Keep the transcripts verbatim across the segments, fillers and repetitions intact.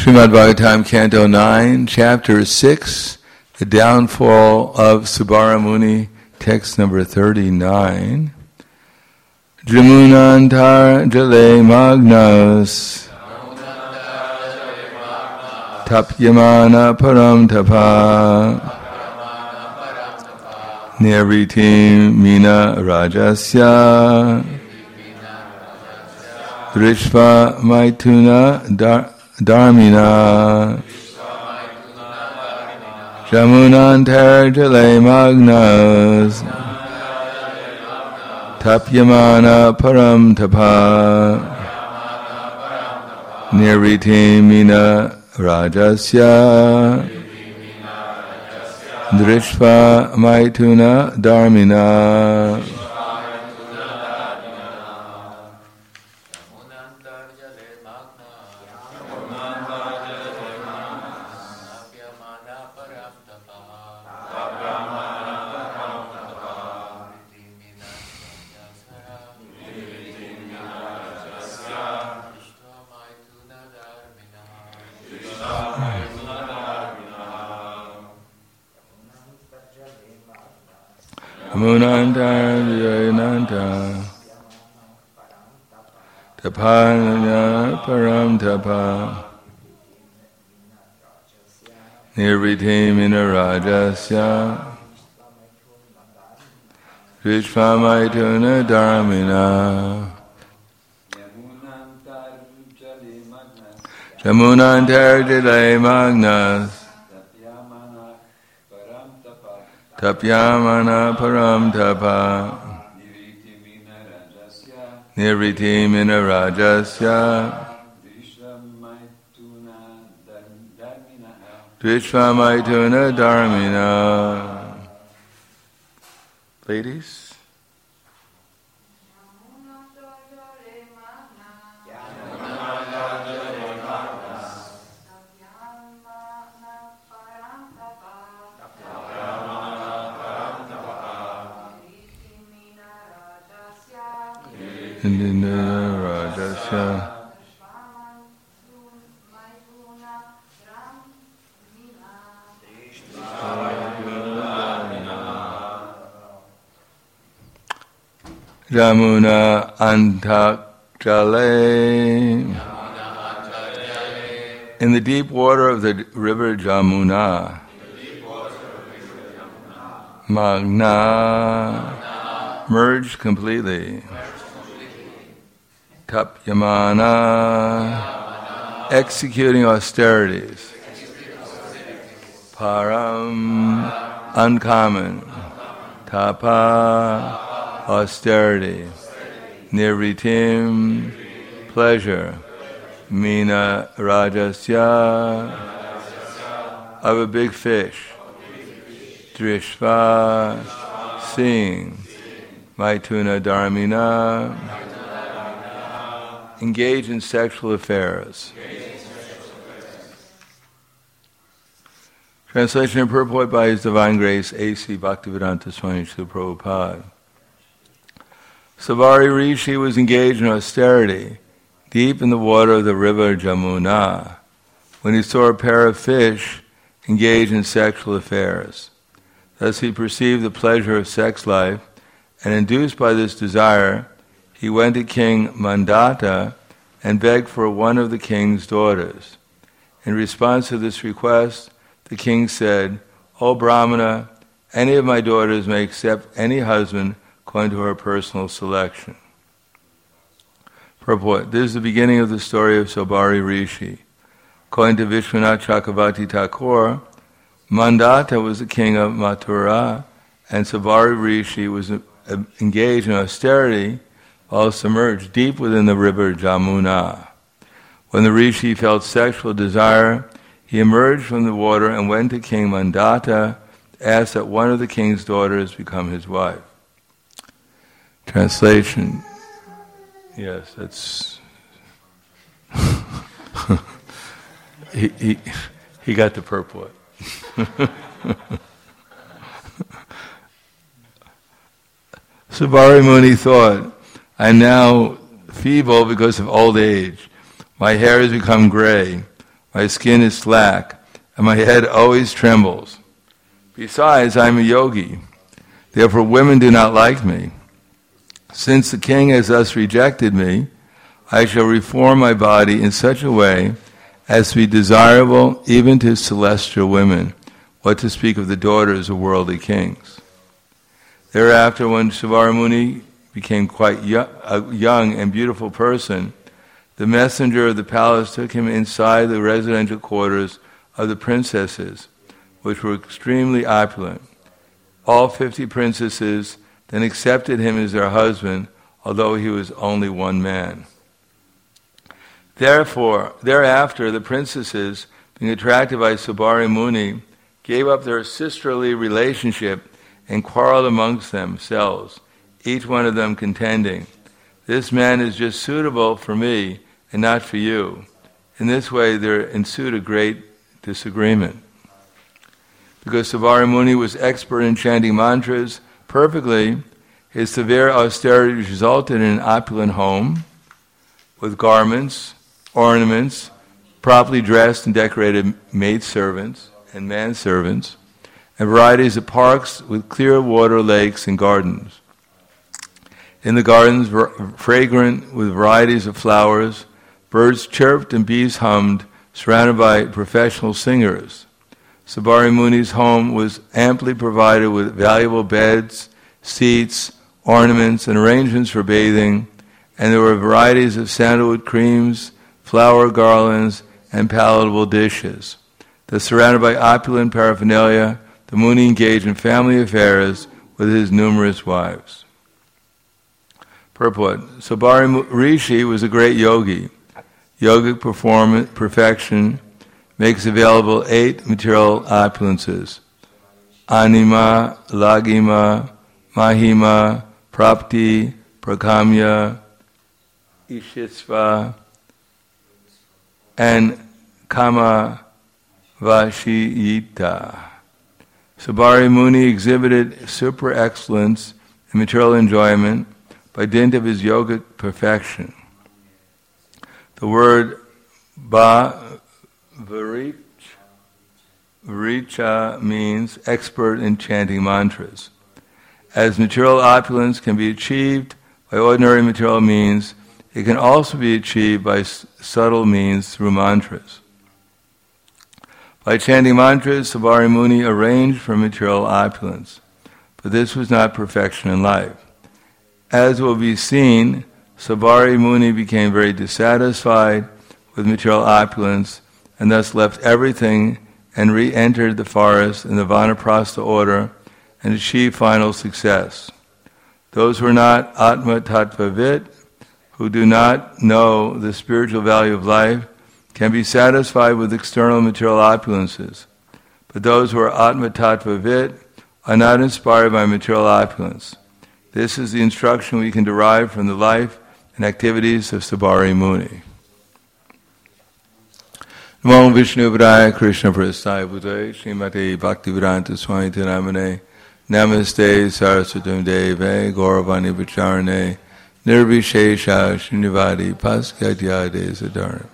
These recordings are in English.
Srimad Bhagavatam, Canto nine, Chapter six, The Downfall of Subara Muni, text number thirty-nine. Jamunantar jale magnas tapyamana param tapa nirvitim mina rajasya drishva maituna dar Dharmina Jamunantar jale magnas Tapyamana param tapa Nirvitimina rajasya Drishva maituna dharmina. Munanta Jayananta Tapanya Param Tapa Nirvitimina Rajasya Vishvamaituna Dharmina Jamunantar Jale Magnas Tapyamana param tapa Nirvitimina rajasya Dvishvamaituna dharmina. Ladies? Indina Rajasya Jamuna Antak Jale. In the deep water of the river Jamuna, Magna merged completely. Tapyamana, executing austerities. Param, uncommon. Tapa, austerity. Nirvitim, pleasure. Mina rajasya, of a big fish. Drishva, seeing. Maituna dharmina, engage in sexual affairs. Translation and purport by His Divine Grace A C Bhaktivedanta Swami Srila Prabhupada. Savari Rishi was engaged in austerity deep in the water of the river Jamuna when he saw a pair of fish engaged in sexual affairs. Thus he perceived the pleasure of sex life, and induced by this desire, he went to King Mandata and begged for one of the king's daughters. In response to this request, the king said, "O Brahmana, any of my daughters may accept any husband according to her personal selection." Purport. This is the beginning of the story of Saubhari Rishi. According to Vishwanath Chakravarti Thakur, Mandata was the king of Mathura, and Saubhari Rishi was engaged in austerity while submerged deep within the river Jamuna. When the rishi felt sexual desire, he emerged from the water and went to King Mandata to ask that one of the king's daughters become his wife. Translation. Yes, that's... he, he, he got the purport. Saubhari Muni thought, I am now feeble because of old age. My hair has become gray. My skin is slack, and my head always trembles. Besides, I am a yogi. Therefore, women do not like me. Since the king has thus rejected me, I shall reform my body in such a way as to be desirable even to celestial women, what to speak of the daughters of worldly kings. Thereafter, when Sabarimuni became quite young, a young and beautiful person, the messenger of the palace took him inside the residential quarters of the princesses, which were extremely opulent. All fifty princesses then accepted him as their husband, although he was only one man. Therefore, thereafter, the princesses, being attracted by Sabarimuni, gave up their sisterly relationship and quarreled amongst themselves, each one of them contending, "This man is just suitable for me and not for you." In this way there ensued a great disagreement. Because Sabarimuni was expert in chanting mantras perfectly, his severe austerity resulted in an opulent home with garments, ornaments, properly dressed and decorated maidservants and manservants, and varieties of parks with clear water, lakes, and gardens. In the gardens, fragrant with varieties of flowers, birds chirped and bees hummed, surrounded by professional singers. Sabarimuni's home was amply provided with valuable beds, seats, ornaments, and arrangements for bathing, and there were varieties of sandalwood creams, flower garlands, and palatable dishes. Thus surrounded by opulent paraphernalia, the Muni engaged in family affairs with his numerous wives. Purport. Sabari Rishi was a great yogi. Yogic performance, perfection makes available eight material opulences: Anima, Lagima, Mahima, Prapti, Prakamya, Ishisva, and Kama Vashiyita. Sabari Muni exhibited super excellence in material enjoyment by dint of his yogic perfection. The word ba varich, varicha means expert in chanting mantras. As material opulence can be achieved by ordinary material means, it can also be achieved by s- subtle means through mantras. By chanting mantras, Sabari Muni arranged for material opulence, but this was not perfection in life. As will be seen, Sabari Muni became very dissatisfied with material opulence and thus left everything and re-entered the forest in the Vanaprastha order and achieved final success. Those who are not Atma Tattvavit, who do not know the spiritual value of life, can be satisfied with external material opulences. But those who are Atma Tattvavit are not inspired by material opulence. This is the instruction we can derive from the life and activities of Sabari Muni. Namo Vishnu Padaya Krishna Prasthaya Bhutaya Srimati Bhaktivedanta Swami Namane Namaste Saraswatam Deve Gauravani Vacharane Nirvishesha Srinivadi Paskatyade Sadarna.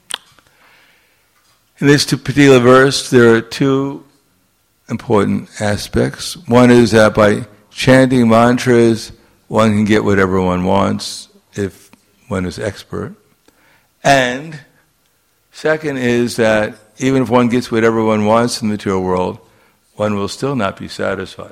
In this particular verse, there are two important aspects. One is that by chanting mantras, one can get whatever one wants if one is expert. And second is that even if one gets whatever one wants in the material world, one will still not be satisfied.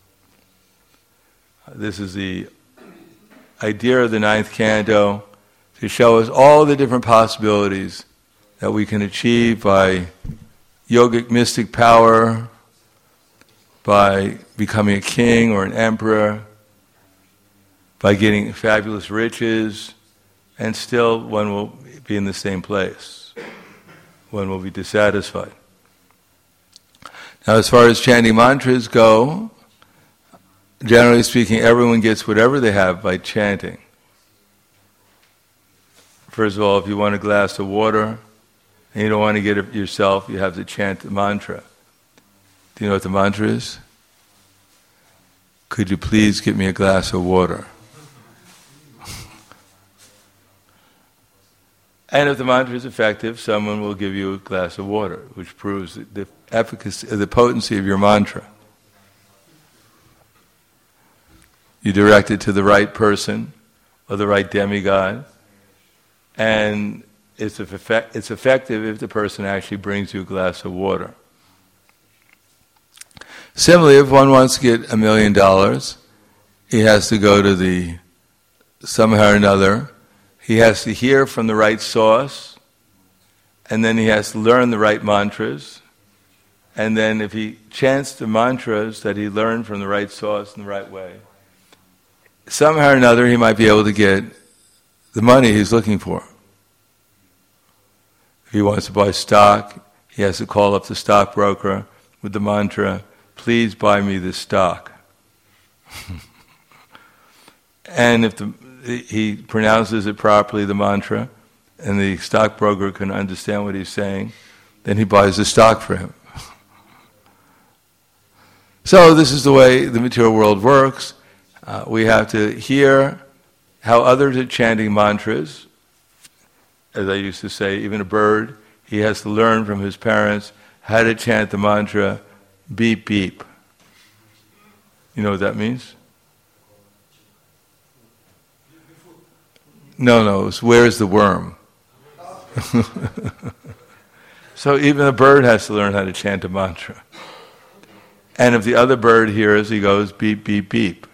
This is the idea of the ninth canto, to show us all the different possibilities that we can achieve by yogic mystic power, by becoming a king or an emperor, by getting fabulous riches, and still one will be in the same place. One will be dissatisfied. Now, as far as chanting mantras go, generally speaking, everyone gets whatever they have by chanting. First of all, if you want a glass of water and you don't want to get it yourself, you have to chant the mantra. Do you know what the mantra is? Could you please get me a glass of water? And if the mantra is effective, someone will give you a glass of water, which proves the efficacy, the potency of your mantra. You direct it to the right person or the right demigod, and it's, effect, it's effective if the person actually brings you a glass of water. Similarly, if one wants to get a million dollars, he has to go to the, somehow or another, he has to hear from the right source, and then he has to learn the right mantras, and then if he chants the mantras that he learned from the right source in the right way, somehow or another he might be able to get the money he's looking for. If he wants to buy stock, he has to call up the stockbroker with the mantra, "Please buy me this stock." And if the, he pronounces it properly, the mantra, and the stockbroker can understand what he's saying, then he buys the stock for him. So this is the way the material world works. Uh, we have to hear how others are chanting mantras. As I used to say, even a bird, he has to learn from his parents how to chant the mantra, beep, beep. You know what that means? No, no, it's where's the worm? So even a bird has to learn how to chant a mantra. And if the other bird hears, he goes beep, beep, beep.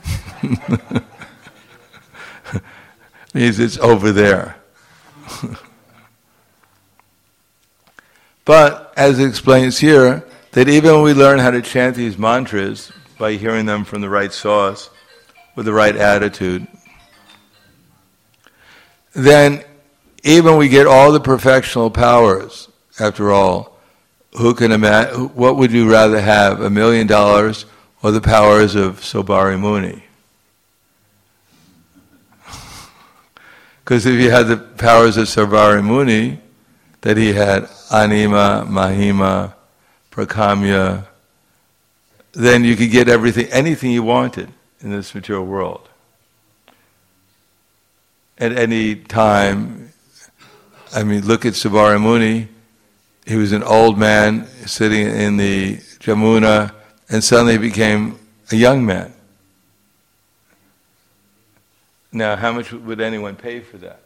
Means it's over there. But, as it explains here, that even when we learn how to chant these mantras by hearing them from the right source, with the right attitude, then even we get all the perfectional powers, after all, who can imagine, what would you rather have, a million dollars or the powers of Saubhari Muni? Because if you had the powers of Saubhari Muni, that he had Anima, Mahima, Prakamya, then you could get everything, anything you wanted in this material world. At any time, I mean, look at Saubhari Muni. He was an old man sitting in the Jamuna, and suddenly he became a young man. Now, how much would anyone pay for that?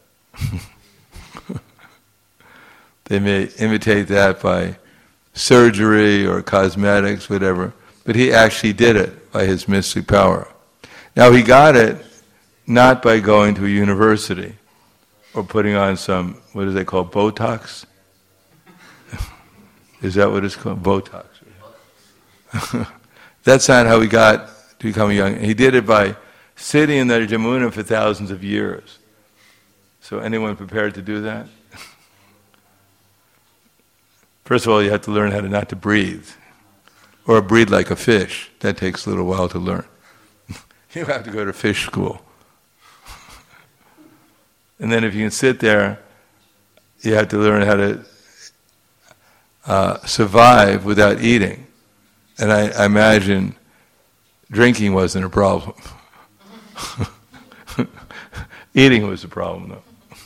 They may imitate that by surgery or cosmetics, whatever, but he actually did it by his mystic power. Now, he got it not by going to a university or putting on some, what do they call, Botox? Is that what it's called? Botox. That's not how he got to become a young. He did it by sitting in the Jamuna for thousands of years. So anyone prepared to do that? First of all, you have to learn how to not to breathe. Or breathe like a fish. That takes a little while to learn. You have to go to fish school. And then if you can sit there, you have to learn how to uh, survive without eating. And I, I imagine drinking wasn't a problem. Eating was the problem, though.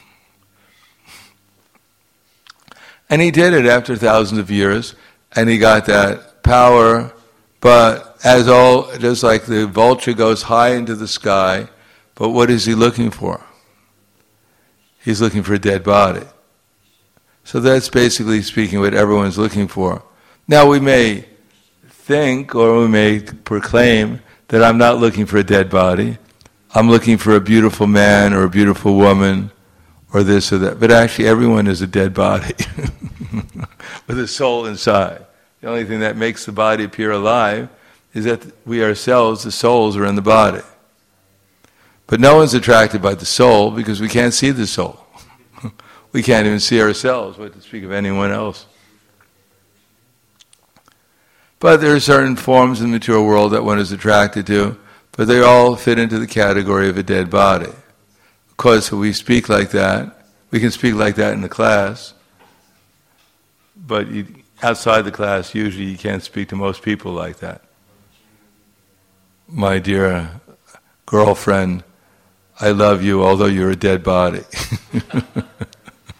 And he did it after thousands of years, and he got that power, but as all, just like the vulture goes high into the sky, but what is he looking for? He's looking for a dead body. So that's basically speaking what everyone's looking for. Now we may think, or we may proclaim, that I'm not looking for a dead body. I'm looking for a beautiful man or a beautiful woman or this or that. But actually everyone is a dead body with a soul inside. The only thing that makes the body appear alive is that we ourselves, the souls, are in the body. But no one's attracted by the soul because we can't see the soul. We can't even see ourselves, what to speak of anyone else. But there are certain forms in the material world that one is attracted to, but they all fit into the category of a dead body. Of course, if we speak like that, we can speak like that in the class, but you, outside the class, usually you can't speak to most people like that. My dear girlfriend, I love you, although you're a dead body.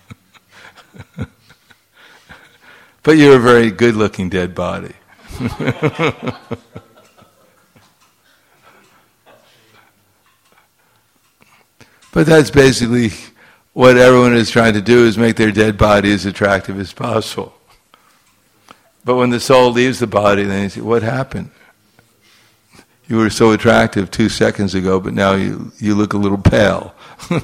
But you're a very good-looking dead body. But that's basically what everyone is trying to do, is make their dead body as attractive as possible. But when the soul leaves the body, then you say, what happened? You were so attractive two seconds ago, but now you, you look a little pale.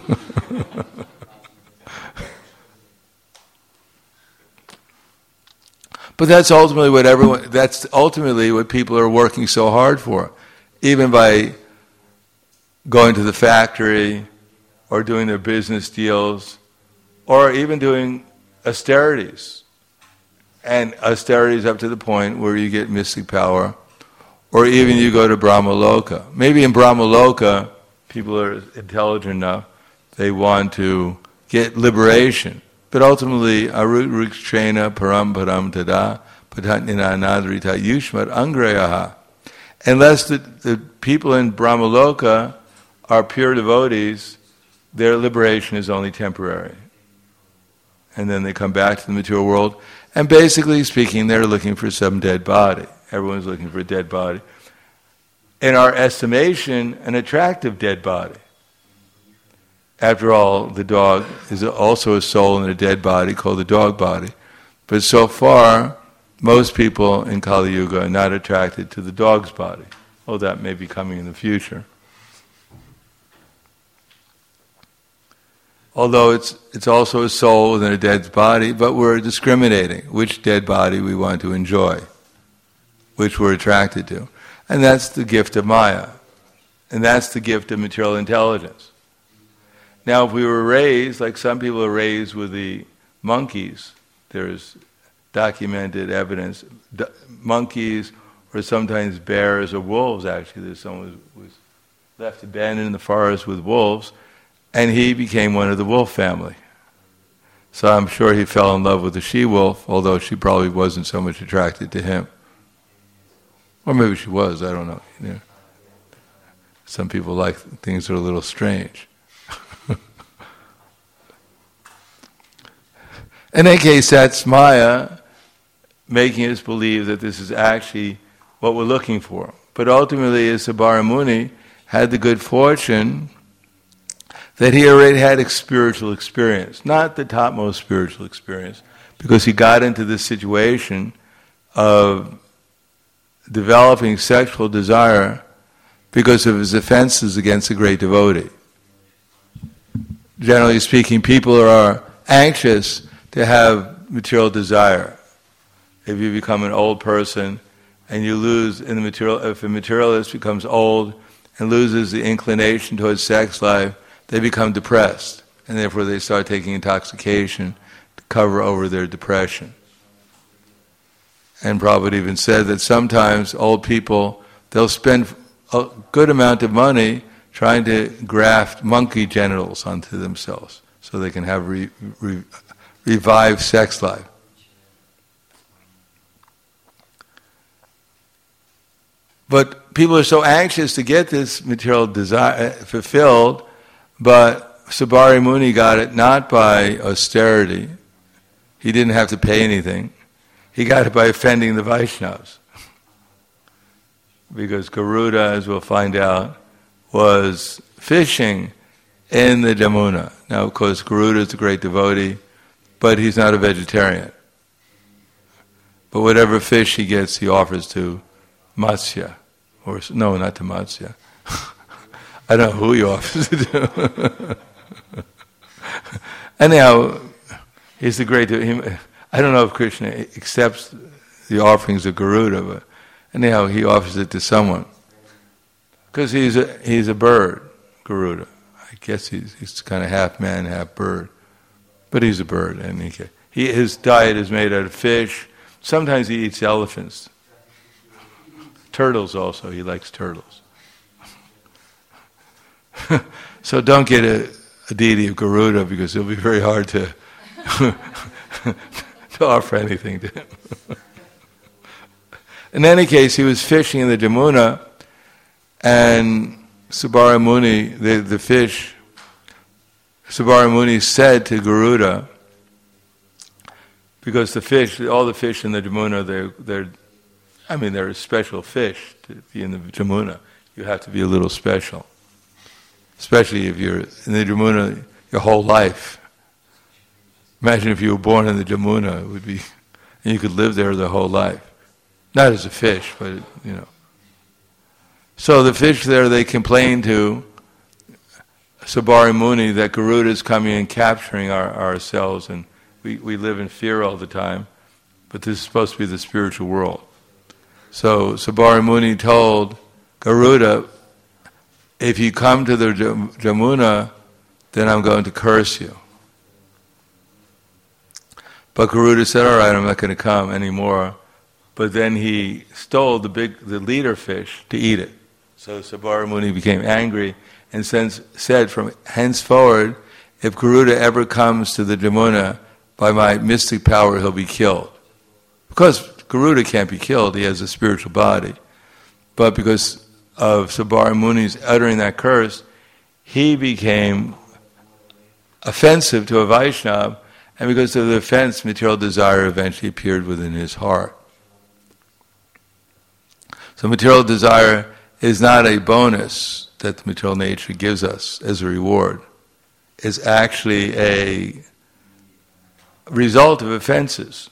But that's ultimately what everyone, that's ultimately what people are working so hard for. Even by going to the factory, or doing their business deals, or even doing austerities. And austerities up to the point where you get mystic power, or even you go to Brahmaloka. Maybe in Brahmaloka, people are intelligent enough, they want to get liberation. But ultimately, arut-rikshena param param tada patatnina nadrita yushmat angreyaha. Unless the, the people in Brahmaloka are pure devotees, their liberation is only temporary. And then they come back to the material world, and basically speaking, they're looking for some dead body. Everyone's looking for a dead body. In our estimation, an attractive dead body. After all, the dog is also a soul in a dead body called the dog body. But so far, most people in Kali Yuga are not attracted to the dog's body. Oh, that may be coming in the future. Although it's it's also a soul within a dead body, but we're discriminating which dead body we want to enjoy, which we're attracted to. And that's the gift of Maya. And that's the gift of material intelligence. Now, if we were raised, like some people are raised with the monkeys, there's documented evidence, d- monkeys or sometimes bears or wolves, actually. There's someone who was left abandoned in the forest with wolves, and he became one of the wolf family. So I'm sure he fell in love with the she-wolf, although she probably wasn't so much attracted to him. Or maybe she was, I don't know. You know. Some people like things that are a little strange. In any case, that's Maya making us believe that this is actually what we're looking for. But ultimately, as Sabara Muni had the good fortune that he already had a spiritual experience, not the topmost spiritual experience, because he got into this situation of developing sexual desire because of his offenses against a great devotee. Generally speaking, people are anxious to have material desire. If you become an old person and you lose in the material, if a materialist becomes old and loses the inclination towards sex life, they become depressed, and therefore they start taking intoxication to cover over their depression. And Prabhupada even said that sometimes old people, they'll spend a good amount of money trying to graft monkey genitals onto themselves so they can have re, re, revived sex life. But people are so anxious to get this material desire fulfilled, but Sabari Muni got it not by austerity. He didn't have to pay anything. He got it by offending the Vaishnavas. Because Garuda, as we'll find out, was fishing in the Jamuna. Now, of course, Garuda is a great devotee, but he's not a vegetarian. But whatever fish he gets, he offers to Matsya. Or, no, not to Matsya. I don't know who he offers it to. Anyhow, he's the great... He, I don't know if Krishna accepts the offerings of Garuda, but anyhow, he offers it to someone. Because he's a, he's a bird, Garuda. I guess he's, he's kind of half man, half bird. But he's a bird. And he, he his diet is made out of fish. Sometimes he eats elephants. Turtles also, he likes turtles. So don't get a, a deity of Garuda, because it'll be very hard to, to offer anything to him. In any case, he was fishing in the Jamuna, and Sabara Muni, the, the fish, Sabara Muni said to Garuda, because the fish, all the fish in the Jamuna, they're, they're, I mean, they're special fish to be in the Jamuna. You have to be a little special, especially if you're in the Jamuna your whole life. Imagine if you were born in the Jamuna, it would be, and you could live there the whole life. Not as a fish, but, you know. So the fish there, they complain to Sabari Muni that Garuda is coming and capturing our, ourselves, and we, we live in fear all the time, but this is supposed to be the spiritual world. So Sabari Muni told Garuda, if you come to the Jamuna, then I'm going to curse you. But Garuda said, all right, I'm not going to come anymore. But then he stole the big, the leader fish to eat it. So Sabari Muni became angry and since said, from henceforward, if Garuda ever comes to the Jamuna, by my mystic power he'll be killed. Because Garuda can't be killed, he has a spiritual body. But because of Sabari Muni's uttering that curse, he became offensive to a Vaishnava, and because of the offense, material desire eventually appeared within his heart. So material desire is not a bonus that the material nature gives us as a reward. It's actually a result of offenses.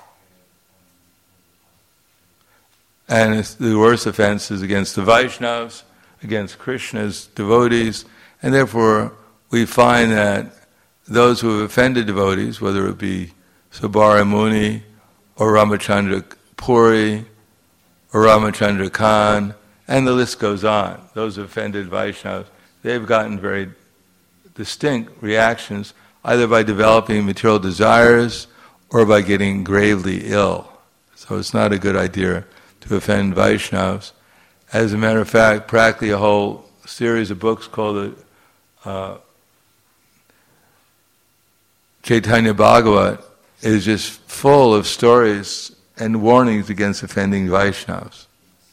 And it's the worst offense is against the Vaishnavas, against Krishna's devotees, and therefore we find that those who have offended devotees, whether it be Sabari Muni or Ramachandra Puri or Ramachandra Khan, and the list goes on, those who offended Vaishnavas, they've gotten very distinct reactions, either by developing material desires or by getting gravely ill. So it's not a good idea to offend Vaishnavas. As a matter of fact, practically a whole series of books called the uh, Chaitanya Bhagavat is just full of stories and warnings against offending Vaishnavas.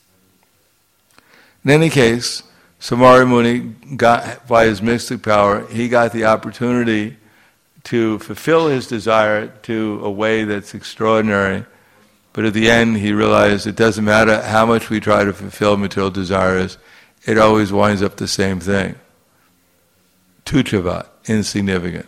In any case, Sabari Muni got, by his mystic power, he got the opportunity to fulfill his desire to a way that's extraordinary. But at the end, he realized it doesn't matter how much we try to fulfill material desires, it always winds up the same thing. Tuchavat, insignificant.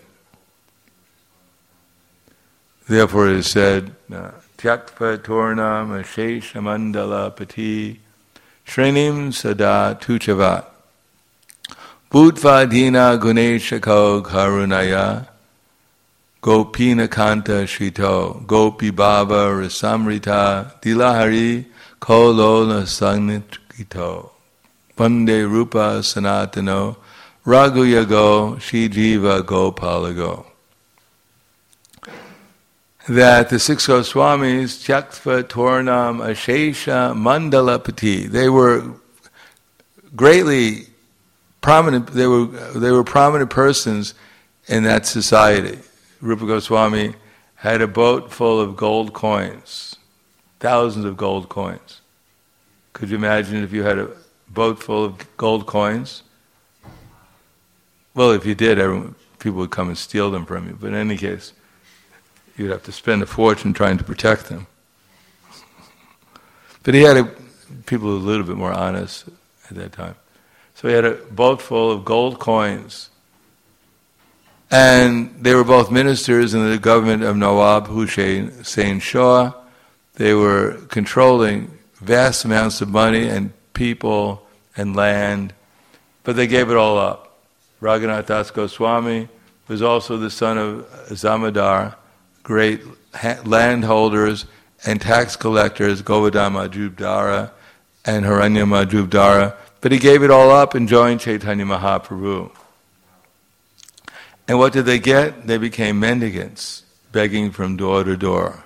Therefore it is said, Tyaktva Tornam Ashesha Mandala Pati Shrenim Sada Tuchavat Bhutva Dina Guneshako Karunaya Gopina Kanta Shrito Gopi Baba Rasamrita Dilahari Kolola Sangnitrito Pande Rupa Sanatano Raghuyago Shijiva Gopalago. That the six Goswamis, Tyaktva Tornam Ashesha Mandalapati, they were greatly prominent, they were they were prominent persons in that society. Rupa Goswami had a boat full of gold coins, thousands of gold coins. Could you imagine if you had a boat full of gold coins? Well, if you did, everyone, people would come and steal them from you. But in any case, you'd have to spend a fortune trying to protect them. But he had a, people who were a little bit more honest at that time. So he had a boat full of gold coins. And they were both ministers in the government of Nawab Hussain Shah. They were controlling vast amounts of money and people and land, but they gave it all up. Raghunath Das Goswami was also the son of Zamadar, great ha- landholders and tax collectors, Govardhan Majumdara and Haranya Majumdara, but he gave it all up and joined Chaitanya Mahaprabhu. And what did they get? They became mendicants, begging from door to door.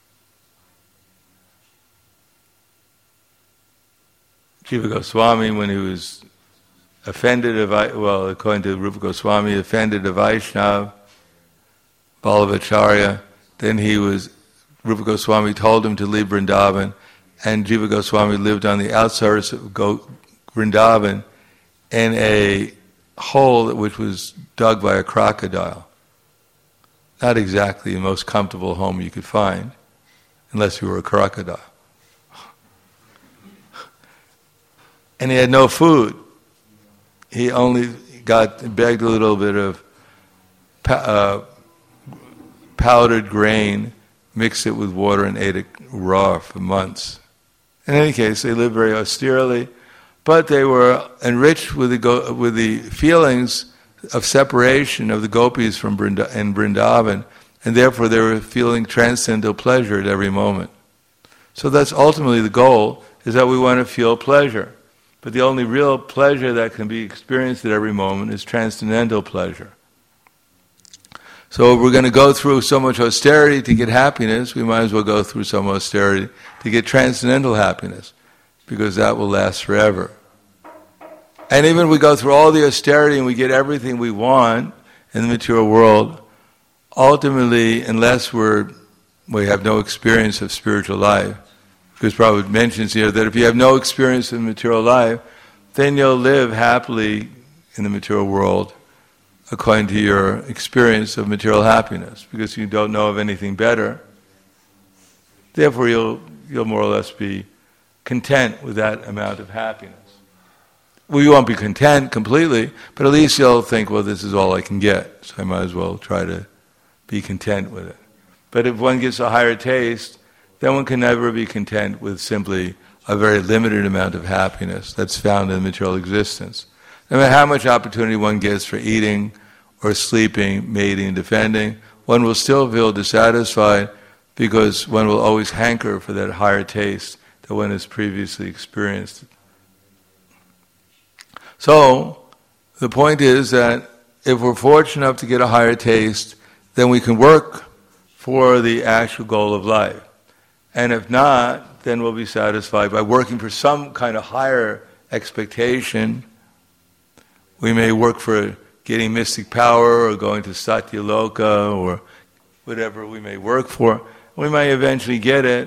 Jiva Goswami, when he was offended, a, well, according to Rupa Goswami, offended a Vaishnava, Ballavacharya, then he was, Rupa Goswami told him to leave Vrindavan, and Jiva Goswami lived on the outskirts of Go, Vrindavan in a hole which was dug by a crocodile. not exactly the most comfortable home you could find, unless you were a crocodile. And he had no food. He only got begged a little bit of uh, powdered grain, mixed it with water, and ate it raw for months. In any case, they lived very austerely, but they were enriched with the go- with the feelings of separation of the gopis from Brinda- in Vrindavan, and therefore they were feeling transcendental pleasure at every moment. So that's ultimately the goal, is that we want to feel pleasure. But the only real pleasure that can be experienced at every moment is transcendental pleasure. So if we're going to go through so much austerity to get happiness, we might as well go through some austerity to get transcendental happiness, because that will last forever. And even if we go through all the austerity and we get everything we want in the material world, ultimately, unless we're, we have no experience of spiritual life, because Prabhupada mentions here that if you have no experience in material life, then you'll live happily in the material world according to your experience of material happiness, because you don't know of anything better. Therefore, you'll you'll more or less be content with that amount of happiness. Well, you won't be content completely, but at least you'll think, well, this is all I can get, so I might as well try to be content with it. But if one gets a higher taste, then one can never be content with simply a very limited amount of happiness that's found in material existence. No matter how much opportunity one gets for eating or sleeping, mating, defending, one will still feel dissatisfied, because one will always hanker for that higher taste that one has previously experienced. So, the point is that if we're fortunate enough to get a higher taste, then we can work for the actual goal of life. And if not, then we'll be satisfied by working for some kind of higher expectation. We may work for getting mystic power, or going to Satyaloka, or whatever we may work for. We may eventually get it,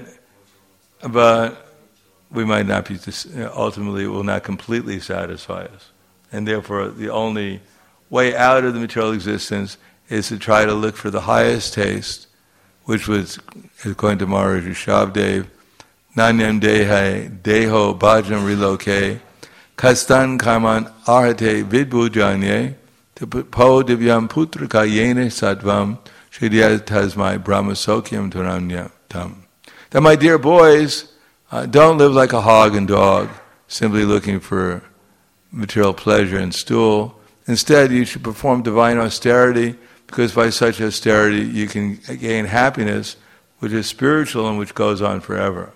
but we might not be, ultimately it will not completely satisfy us. And therefore the only way out of the material existence is to try to look for the highest taste, which was, according to Maharaja Shabdev, Nanyam Dehe Deho Bhajam Riloke Kastan Karman Arhate Vidbhujanye Po Divyam Putraka Yene Sattvam Shriya Tasmai Brahmasokyam Taranyam. That, my dear boys, uh, don't live like a hog and dog, simply looking for material pleasure and stool. Instead, you should perform divine austerity, because by such austerity you can gain happiness, which is spiritual and which goes on forever.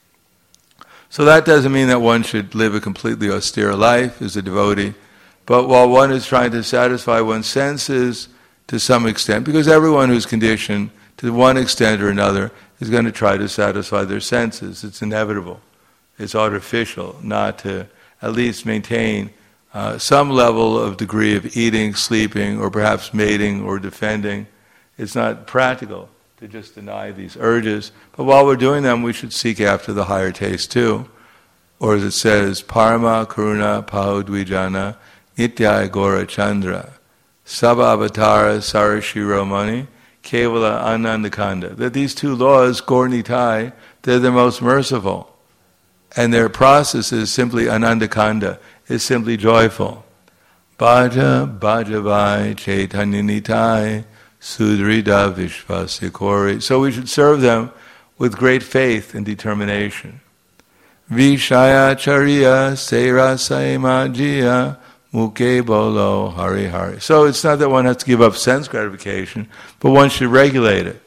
So that doesn't mean that one should live a completely austere life as a devotee, but while one is trying to satisfy one's senses to some extent, because everyone who's conditioned to one extent or another is going to try to satisfy their senses. It's inevitable. It's artificial not to at least maintain uh, some level of degree of eating, sleeping, or perhaps mating or defending. It's not practical to just deny these urges. But while we're doing them, we should seek after the higher taste too. Or as it says, Parama Karuna Pahodwijana Nitya Gora Chandra Saba Avatara Sarashiromani Kevala Anandakanda. That these two laws, Gaur Nitai, they're the most merciful. And their process is simply Anandakanda, is simply joyful. Bhaja Bhajavai Chaitanya Nitai Sudrida Vishvasikori. So we should serve them with great faith and determination. Vishaya Chariya Sera Saimajia Muke Bolo Hari Hari. So it's not that one has to give up sense gratification, but one should regulate it.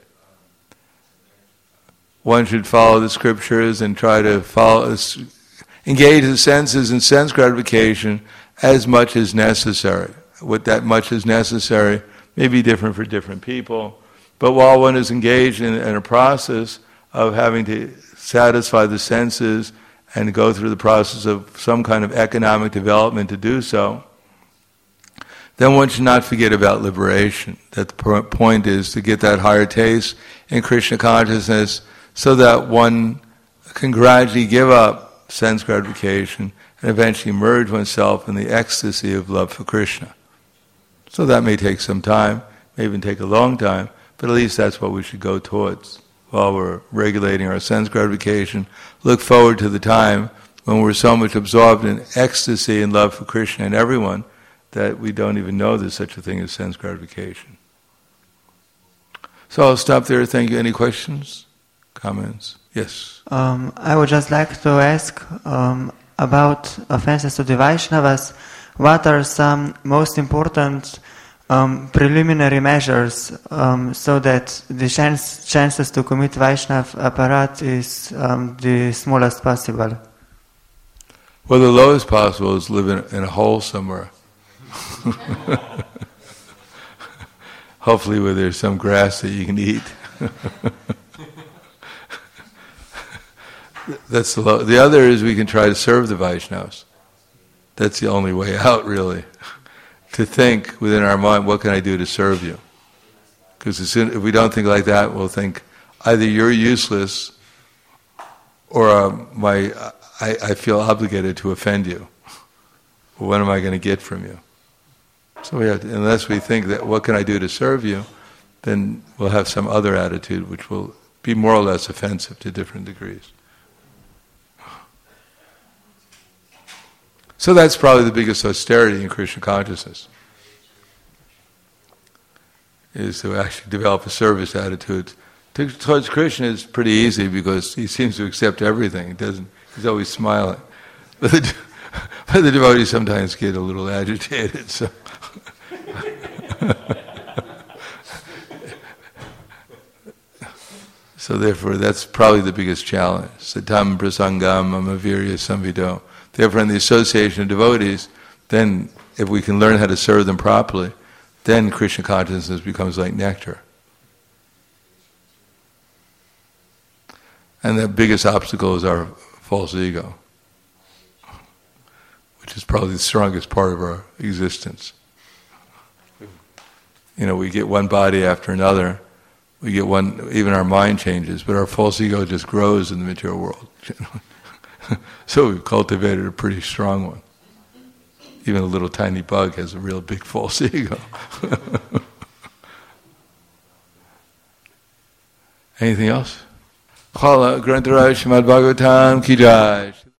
One should follow the scriptures and try to follow, engage the senses in sense gratification as much as necessary. What that much is necessary may be different for different people, but while one is engaged in, in a process of having to satisfy the senses and go through the process of some kind of economic development to do so, then one should not forget about liberation. That the point is to get that higher taste in Krishna consciousness so that one can gradually give up sense gratification and eventually merge oneself in the ecstasy of love for Krishna. So that may take some time, may even take a long time, but at least that's what we should go towards while we're regulating our sense gratification. Look forward to the time when we're so much absorbed in ecstasy and love for Krishna and everyone that we don't even know there's such a thing as sense gratification. So I'll stop there. Thank you. Any questions? Comments? Yes? Um, I would just like to ask um, about offenses to the Vaishnavas. What are some most important um, preliminary measures um, so that the chance, chances to commit Vaishnav aparat is um, the smallest possible? Well, the lowest possible is live in, in a hole somewhere. Hopefully where there's some grass that you can eat. That's the low. The other is we can try to serve the Vaishnavas. That's the only way out, really. To think within our mind, what can I do to serve you? Because as soon, if we don't think like that, we'll think either you're useless or uh, my I, I feel obligated to offend you. Well, what am I going to get from you? So we have to, unless we think that what can I do to serve you, then we'll have some other attitude which will be more or less offensive to different degrees. So that's probably the biggest austerity in Krishna consciousness, is to actually develop a service attitude. Towards Krishna is pretty easy because he seems to accept everything. He doesn't. He's always smiling. But the, but the devotees sometimes get a little agitated. So. So therefore, that's probably the biggest challenge. Satam prasangam amavirya samvido. Therefore, in the association of devotees, then if we can learn how to serve them properly, then Krishna consciousness becomes like nectar. And the biggest obstacle is our false ego, which is probably the strongest part of our existence. You know, we get one body after another, we get one, even our mind changes, but our false ego just grows in the material world. So we've cultivated a pretty strong one. Even a little tiny bug has a real big false ego. Anything else? Khala Grantaraj Srimad Bhagavatam Ki Jai.